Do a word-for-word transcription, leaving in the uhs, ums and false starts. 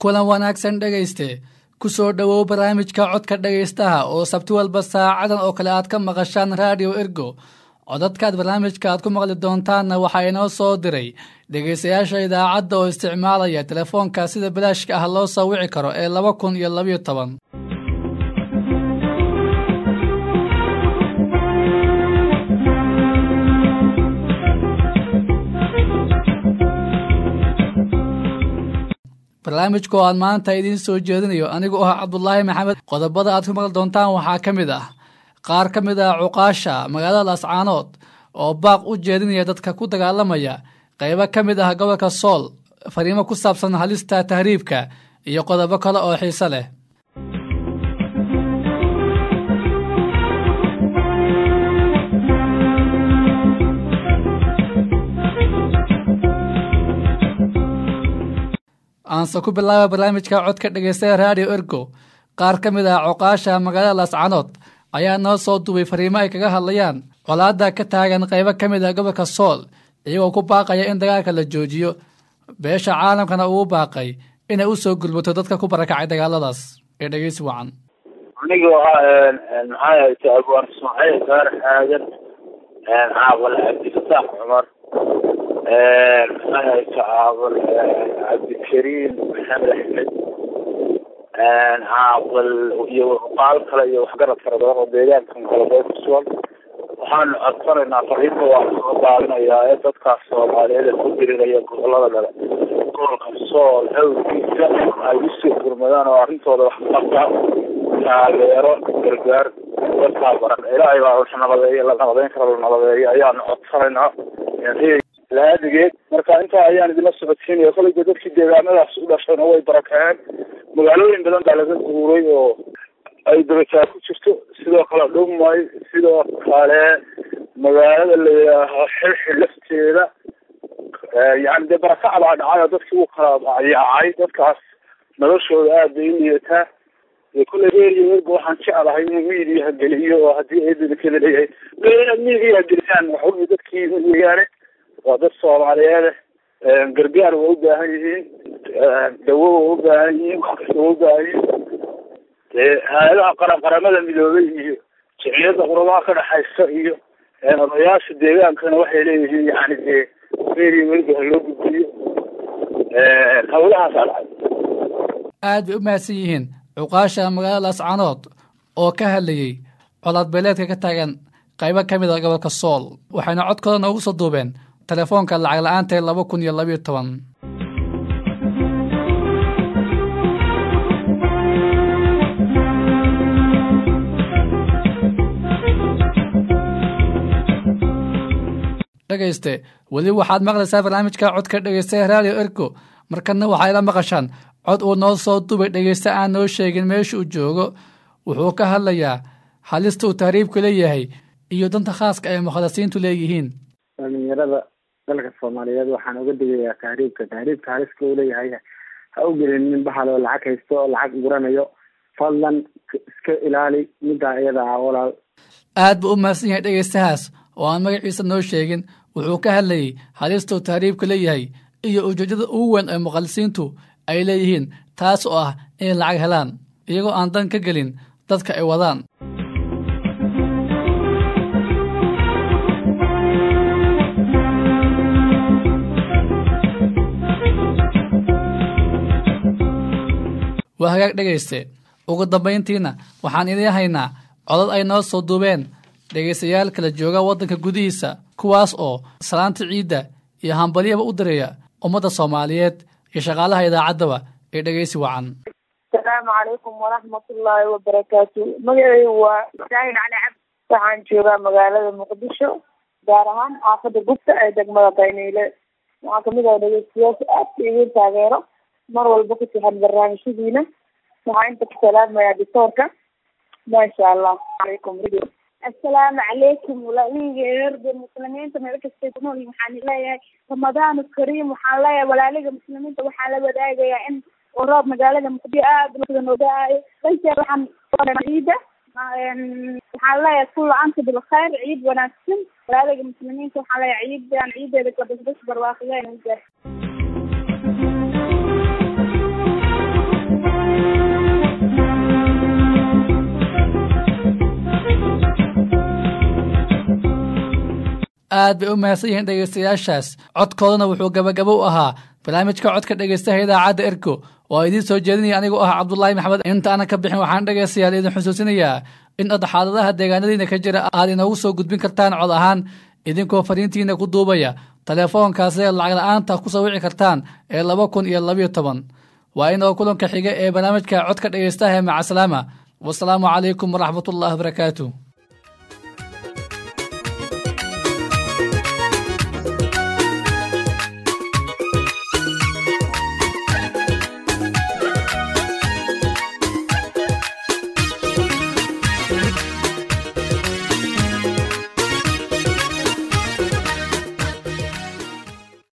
kulan wanaagsan dhagayste ku soo dhawow barnaamijka codka dhagaystaha oo sabti walba saacadan oo kale aad ka maqashaan radio Ergo codadkaad barnaamijka aad ku maqli doontaanna waxaa inoo soo diray dhagaystayaasha idaacadda oo isticmaalaya telefoonka sida bilaashka ah loo soo wici karo ee laba kun iyo laba iyo toban barnaamijku aan maanta idin soo jeedinayo anigu ah Cabdullaahi Maxamed qodobada aad ku maqli doontaan waxaa ka mid ah qaar ka mid ah cuqaasha magaalada Lascaanood oo baaq u jeedinaya dadka ku dagaalamaya qaybo ka mid ah gobolka Sool fariimo ku saabsan halista tahriibka iyo qodobo kale oo xiiso leh aanse ku bilaaba barnaamijka codka dhagaysta radio Ergo qaar ka mid ah cuqaasha magaalada Lascaanood ayaa noo soo duubay fariimo ay kaga hadlayaan colaadda ka taagan qaybo ka mid ah gobolka Sool iyagoo ku baaqaya in dagaalka la joojiyo beesha caalamkana uu baaqay inay u soo gulbato dadka ku barakacay dagaaladaas ee dhageysi wacan anigu maxaa yahay abwaan Ismaaciil gaar aadan caawal Abdifataax Cumar maxaa caawal Cabdikariim Maxamed Axmed caawal iyo qaal kale iyo waxgarad kala badan oo deegaankan kala qayb ku sugan waxaan codsanaynaa fariinta waa soo baadinayaa ee dadkaas Soomaaliyeed ku diriraya gobolada kale gobolka Sool hawdiisa ay u soo gurmadaan oo arrintooda wax qabta taageero gargaar dadka baran ilaahay baa wax nabadeeyo la nabadeyn karo la nabadeeyo ayaan codsanaynaa laadigeed marka inta ayaan idin socodsiinaya kolay dadkii deegaanadaas u dhashay oo way barakeen magaalooyin badan baa laga guuray oo ay dabacaa ku jirto sidoo kale dhumay sidoo kale magaalada la xilxil lafteeda yani de barakac baa dhacay dadkii u kala yaacay dadkaas noloshooda aad bay u liidataa kulay reeriyo waxaan jeclahay in miidiyaha geliyo oo haddii ay dadka leeyahay inaad miidiyaha gelisaan waxa dadkii deegaane waa dad Soomaaliyeed gargaar oo u baahan yihiin dawo oo u baahan yihiin wax kasta oo u baahan yihiin hay'adaha qaran qaramada midoobay iyo jiciyada qurbaha ka dhaxaysa iyo odayaasha deegaankana waxay leeyihiin yani reeriyo weliba loo gudbiyo hawlahaas aad bay u mahadsan yihiin cuqaasha magaalada Lascaanood oo ka hadlayay colaad beeleedka ka taagan qaybo ka mid ah gobolka Sool waxayna codkooda noogu soo duubeen telefoonka lacag la'aanta laba kun iyo laba iyo toban dhagayste weli waxaad maqlaysaa barnaamijka codka dhagaysta radio Ergo markana waxay la maqashaan cod uu noo soo duubay dhagaysta aan noo sheegin meesha uu joogo wuxuu ka hadlayaa halista uu tahriibku leeyahay iyo danta khaaska ay mukhalasiintu leeyihiin dhalinyarada dalka Soomaaliyeed waxaan uga digayaa tahriibka tahriibka haliska uu leeyahay ha u gelin nin bahal oo lacag haysto oo lacag guranayo fadlan iska ilaali midda iyada ah walaal aad buu u mahadsan yahay dhagaystahaas oo aan magaciisa noo sheegin wuxuu ka hadlayay halista uu tahriibku leeyahay iyo ujeedada ugu weyn ee mukhalasiintu ay leeyihiin taas oo ah in lacag helaan iyagoo aan dan ka gelin dadka ay wadaan waa hagaag dhagayste ugu dambayntiina waxaan idin haynaa codad ay noo soo duubeen dhagaystayaal kala jooga waddanka gudihiisa kuwaas oo salaanta ciidda iyo hambalyaba u direeya ummadda Soomaaliyeed iyo shaqaalaha idaacaddaba ee dhagaysi wacan السلام عليكم ورحمة الله وبركاته مجري وشاهين على عبد waxaan joogaa magaalada Muqdisho gaar ahaan xaafada Gubta ee degmada Daynile waxaa kamid ah dhageystayaasha aad iyo taageero mar walba ku xiran barnaamijyadiina waxaan inta ku salaamayaa doctorka ma sha Allah alaykum السلام عليكم ولاني يرد المسلمين تمام كستيقنون waxaan leeyahay Ramadan Kareem waxaan leeyahay walaalada muslimiinta waxaa la wadaagayaa in وراب مقالة مقدية بلغة نوداء ليس waxaan ciida waxaan leeyahay كل عام بالخير ciid wanaagsan walaalada muslimiinta waxaan leeyahay ciidan ciideeda ka basbas barwaaqo aad bay u mahadsan yihiin dhegeystayaashaas codkoodana wuxuu gabagabo u ahaa barnaamijka codka dhegeystaha idaacadda ergo oo idiin soo jeedinaya anigoo ah cabdulaahi maxamed inta aanan ka bixin waxaan dhegeystayaal idin xusuusinayaa in ad xaaladaha deegaanadiina ka jira aad inoogu soo gudbin kartaan cod ahaan idinkoo fariintiina ku duubaya telefoonkaasi lacag la-aanta ku soo wici kartaan ee laba kun iyo labayo toban waa inoo kulanka xiga ee barnaamijka codka dhegeystaha ee macasalaama wasalaamu calaykum waraxmatullahi wabarakaatu.